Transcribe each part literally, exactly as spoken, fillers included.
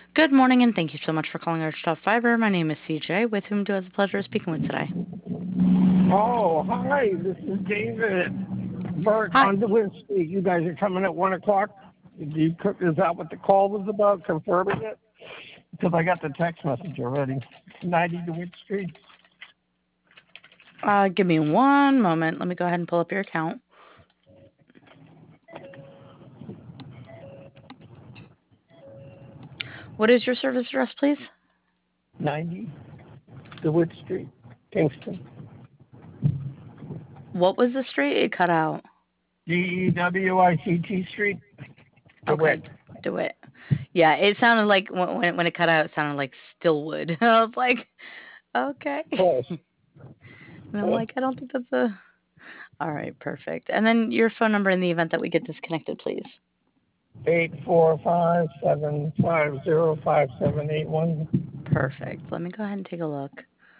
Good morning, and thank you so much for calling Arch Top Fiber. My name is C J, with whom do I have the pleasure of speaking with today. Oh, hi, this is David Burt Hi. on DeWitt Street. You guys are coming at one o'clock. Did you, is that what the call was about, confirming it? Because I got the text message already. ninety DeWitt Street. Uh, give me one moment. Let me go ahead and pull up your account. What is your service address, please? ninety DeWitt Street, Kingston. What was the street? It cut out. D E W I C T Street, Okay, DeWitt. do it. Yeah, it sounded like when when when it cut out, it sounded like Stillwood. I was like, okay. Close. And I'm like, I don't think that's a. All right, perfect. And then your phone number in the event that we get disconnected, please. eight four five seven five zero five seven eight one. Perfect. Let me go ahead and take a look.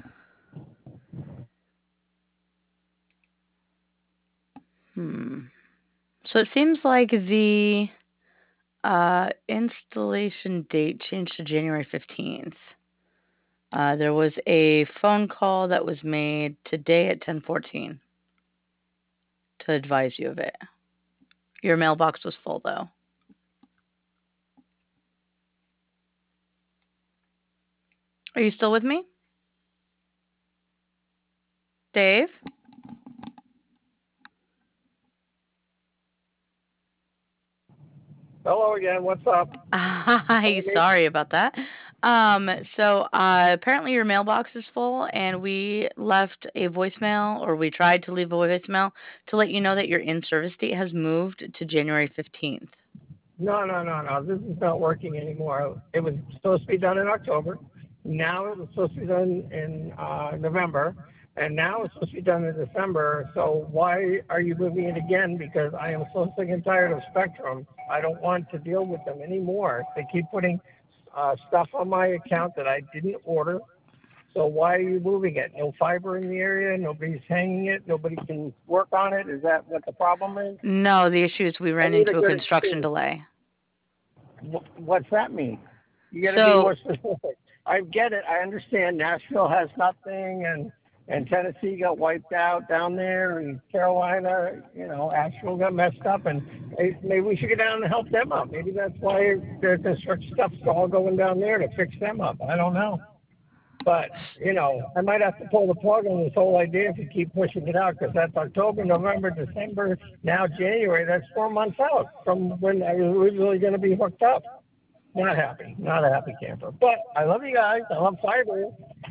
Hmm. So it seems like the uh, installation date changed to January fifteenth. Uh, there was a phone call that was made today at ten fourteen to advise you of it. Your mailbox was full, though. Are you still with me, Dave? Hello again, what's up? Hi, sorry about that. Um, so uh, apparently your mailbox is full, and we left a voicemail, or we tried to leave a voicemail to let you know that your in-service date has moved to January fifteenth. No, no, no, no. This is not working anymore. It was supposed to be done in October. Now it was supposed to be done in uh, November, and now it's supposed to be done in December. So why are you moving it again? Because I am so sick and tired of Spectrum. I don't want to deal with them anymore. They keep putting uh, stuff on my account that I didn't order. So why are you moving it? No fiber in the area. Nobody's hanging it. Nobody can work on it. Is that what the problem is? No, the issue is we I ran need a into a good construction excuse. delay. What's that mean? You got to be So more specific. I get it. I understand Nashville has nothing, and and Tennessee got wiped out down there, and Carolina, you know, Asheville got messed up, and hey, maybe we should get down and help them out. Maybe that's why the construction stuff's all going down there to fix them up. I don't know. But, you know, I might have to pull the plug on this whole idea if you keep pushing it out, because that's October, November, December, now January. That's four months out from when I was originally going to be hooked up. Not happy. Not a happy camper. But I love you guys. I love fiber.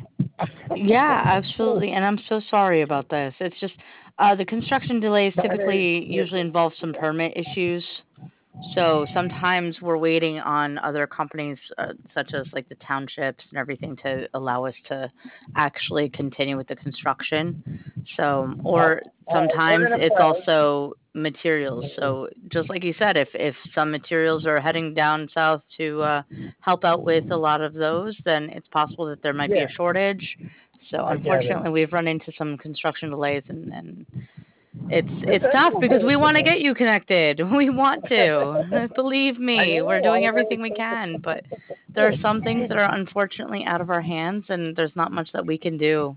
yeah, absolutely, and I'm so sorry about this. It's just uh, the construction delays That is, typically usually involve some permit issues. So sometimes we're waiting on other companies, uh, such as like the townships and everything, to allow us to actually continue with the construction. So, all or right, we're sometimes going to it's pray. also materials. So, just like you said, if if some materials are heading down south to uh, help out with a lot of those, then it's possible that there might be Yeah, a shortage. So, I get it. unfortunately, we've run into some construction delays, and, and it's It's it's tough because we want to okay. get you connected. We want to. Believe I me, we're know. doing I everything we can, but there are some things that are unfortunately out of our hands, and there's not much that we can do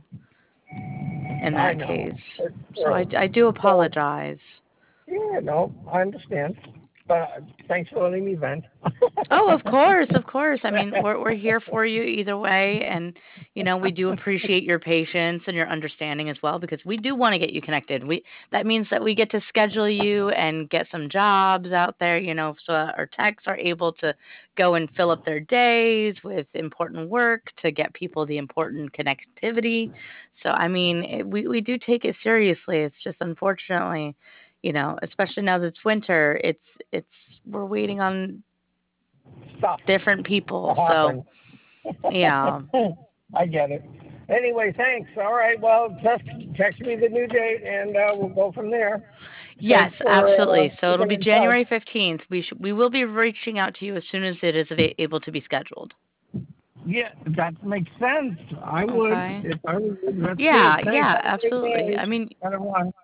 in I that know. case. It's So I, true. I do So, apologize. yeah, no, I understand. But thanks for letting me vent. Oh, of course, of course. I mean, we're we're here for you either way, and you know, we do appreciate your patience and your understanding as well, because we do want to get you connected. We that means that we get to schedule you and get some jobs out there, you know, so our techs are able to go and fill up their days with important work to get people the important connectivity. So, I mean, it, we we do take it seriously. It's just unfortunately, you know, especially now that it's winter, it's it's we're waiting on Stuff different to people. So, happen. yeah. I get it. Anyway, thanks. All right. Well, text, text me the new date, and uh, we'll go from there. Yes, Thanks for uh, absolutely. So it'll keeping be in touch. January fifteenth. We sh- we will be reaching out to you as soon as it is ava- able to be scheduled. Yeah, that makes sense. I would Okay. if I was. That's Yeah, good. Thanks. yeah, Have a great absolutely. day. I mean, Everyone.